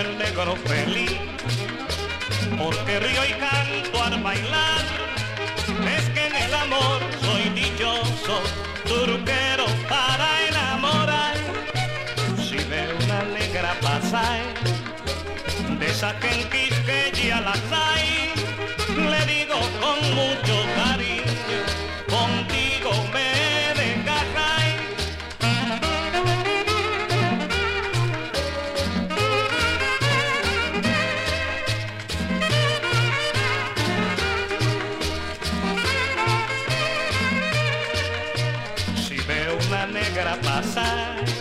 el negro feliz, porque río y canto al bailar. Es que en el amor soy dichoso, turquero para enamorar. Si veo una negra pasar, de esa que en Quisqueya las hay, le digo con mucho cariño, contigo me desgajáis. Si veo una negra pasar,